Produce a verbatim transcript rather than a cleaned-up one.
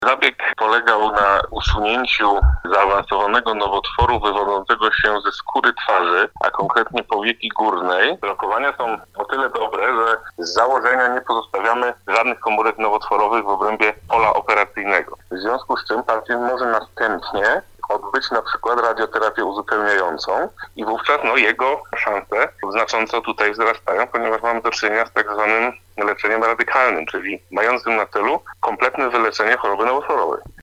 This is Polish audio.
Zabieg polegał na usunięciu zaawansowanego nowotworu wywodzącego się ze skóry twarzy, a konkretnie powieki górnej. Rokowania są o tyle dobre, że z założenia nie pozostawiamy żadnych komórek nowotworowych w obrębie pola operacyjnego. W związku z czym pacjent może następnie odbyć na przykład radioterapię uzupełniającą i wówczas no, jego szanse znacząco tutaj wzrastają, ponieważ mamy do czynienia z tak zwanym leczeniem radykalnym, czyli mającym na celu kompletne wyleczenie choroby nowotworowej.